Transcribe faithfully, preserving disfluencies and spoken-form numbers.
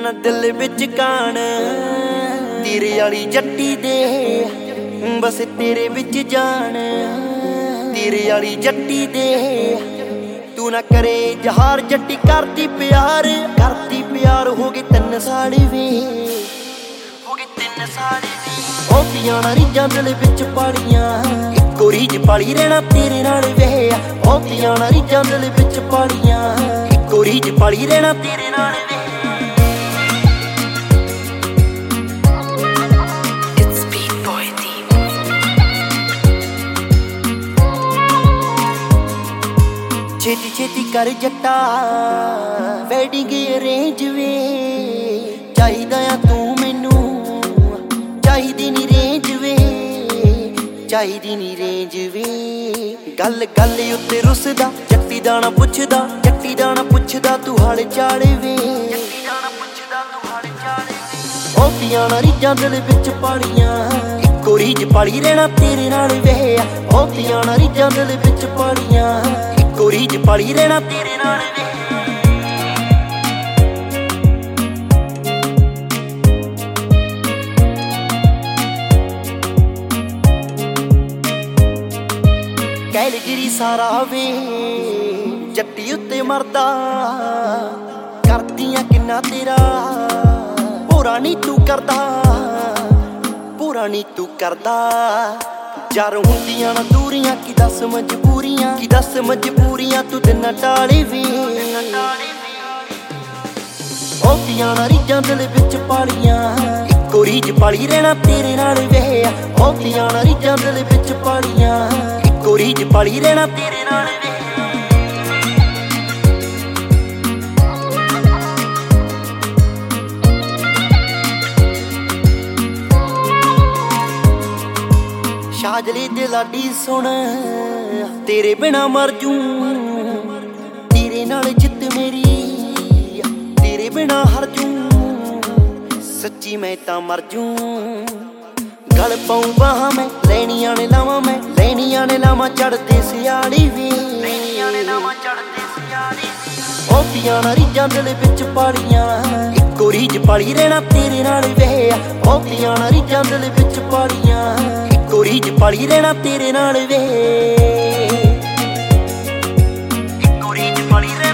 ਨਾ ਦਿਲ ਵਿੱਚ ਕਾਣ ਤੇਰੇ ਵਾਲੀ ਜੱਟੀ ਦੇ ਬਸ ਤੇਰੇ ਵਿੱਚ ਜਾਣ ਤੇਰੇ ਵਾਲੀ ਜੱਟੀ ਦੇ ਤੂੰ ਨਾ ਕਰੇ ਜਹਾਰ ਜੱਟੀ ਕਰਦੀ ਪਿਆਰ ਕਰਦੀ ਪਿਆਰ ਹੋ ਗਏ ਤਿੰਨ ਸਾਲ ਵੇ ਹੋ ਗਏ ਤਿੰਨ ਸਾਲ ਵੇ ਉਹ ਪੀਆਂ ਨਾ ਰੀਝਾਂ ਦਿਲ ਵਿੱਚ ਪਾਲੀਆਂ ਇੱਕੋ ਰੀਝ ਪਾਲੀ ਰਹਿਣਾ ਤੇਰੇ ਨਾਲ ਵੇ ਉਹ ਪੀਆਂ ਨਾ ਰੀਝਾਂ ਦਿਲ ਵਿੱਚ ਪਾਲੀਆਂ ਇੱਕੋ ਰੀਝ ਪਾਲੀ ਰਹਿਣਾ ਤੇਰੇ ਨਾਲ ਵੇ ਛੇਤੀ ਛੇਤੀ ਕਰ ਜੱਟਾ ਵੈਡਿੰਗ ਅਰੇਂਜ ਵੇ ਚਾਹੀਦਾ ਆ ਤੂੰ ਮੈਨੂੰ ਚਾਹੀਦੀ ਨੀ ਰੇਂਜ ਵੇ ਚਾਹੀਦੀ ਨੀ ਰੇਂਜ ਵੇ ਗੱਲ ਗੱਲ ਉੱਤੇ ਰੁੱਸਦਾ ਜੱਟੀ ਦਾ ਨਾ ਪੁੱਛਦਾ ਜੱਟੀ ਦਾ ਨਾ ਪੁੱਛਦਾ ਤੂੰ ਹਾਲ ਚਾਲ ਵੇ ਜੱਟੀ ਦਾ ਨਾ ਪੁੱਛਦਾ ਤੂੰ ਹਾਲ ਚਾਲ ਵੇ ਉਹ ਪੀਆਂ ਨਾ ਰੀਝਾਂ ਦਿਲ ਵਿੱਚ ਪਾਲੀਆਂ ਇੱਕੋ ਰੀਝ ਪਾਲੀ ਰਹਿਣਾ ਤੇਰੇ ਨਾਲ ਵੇ ਉਹ ਪੀਆਂ ਨਾ ਰੀਝਾਂ ਦਿਲ ਵਿੱਚ ਪਾਲੀਆਂ ਇੱਕੋ ਰੀਝ ਪਾਲੀ ਰਹਿਣਾ ਤੇਰੇ ਨਾਲ ਵੇ ਕੈਲਗਰੀ ਸਾਰਾ ਵੇ ਜੱਟੀ ਉੱਤੇ ਮਰਦਾ ਕਰਦੀਆਂ ਕਿੰਨਾ ਤੇਰਾ ਪੂਰਾ ਨੀ ਤੂੰ ਕਰਦਾ ਪੂਰਾ ਨੀ ਤੂੰ ਕਰਦਾ ਯਾਰ ਹੁੰਦੀਆਂ ਨਾ ਦੂਰੀਆਂ ਕੀ ਦੱਸ ਮਜਬੂਰੀਆਂ ਕੀ ਦੱਸ ਮਜਬੂਰੀਆਂ ਤੂੰ ਦਿਨ ਟਾਲੀ ਵੀ ਉਹ ਪੀਆਂ ਨਾ ਰੀਝਾਂ ਦਿਲ ਵਿੱਚ ਪਾਲੀਆਂ ਇੱਕੋ ਰੀਝ ਪਾਲੀ ਰਹਿਣਾ ਤੇਰੇ ਨਾਲ ਵੇ ਉਹ ਪੀਆਂ ਨਾ ਰੀਝਾਂ ਦਿਲ ਵਿੱਚ ਪਾਲੀਆਂ ਇੱਕੋ ਰੀਝ ਪਾਲੀ ਰਹਿਣਾ ਤੇਰੇ ਨਾਲ ਵੇ ਸ਼ਾਜਲੀ ਦੇ ਲਾਡੀ ਸੁਣ ਤੇਰੇ ਬਿਨਾ ਮਰ ਜੂ ਤੇਰੇ ਨਾਲ ਜਿੱਤ ਮੇਰੀ ਤੇਰੇ ਬਿਨਾ ਹਰ ਜੂ ਸੱਚੀ ਮੈਂ ਤਾਂ ਮਰ ਜੂ ਗਲ ਪਾਉ ਬਾਹਾਂ ਮੈਂ ਲੈਣੀਆਂ ਨੇ ਲਾਵਾਂ ਮੈਂ ਲੈਣੀਆਂ ਨੇ ਲਾਵਾਂ ਚੜਦੇ ਸਿਆੜੀ ਵੀ ਲੈਣੀਆਂ ਨੇ ਲਾਵਾਂ ਚੜਦੇ ਸਿਆੜੀ ਉਹ ਪੀਆਂ ਨਾ ਰੀਝਾਂ ਦਿਲ ਵਿੱਚ ਪਾਲੀਆਂ ਇੱਕੋ ਰੀਝ ਪਾਲੀ ਰਹਿਣਾ ਤੇਰੇ ਨਾਲ ਵੇ ਉਹ ਪੀਆਂ ਨਾ ਰੀਝਾਂ ਦਿਲ ਵਿੱਚ ਪਾਲੀਆਂ ਇੱਕੋ ਰੀਝ ਪਾਲੀ ਰਹਿਣਾ ਤੇਰੇ ਨਾਲ ਵੇ ਇੱਕੋ ਰੀਝ ਪਾਲੀ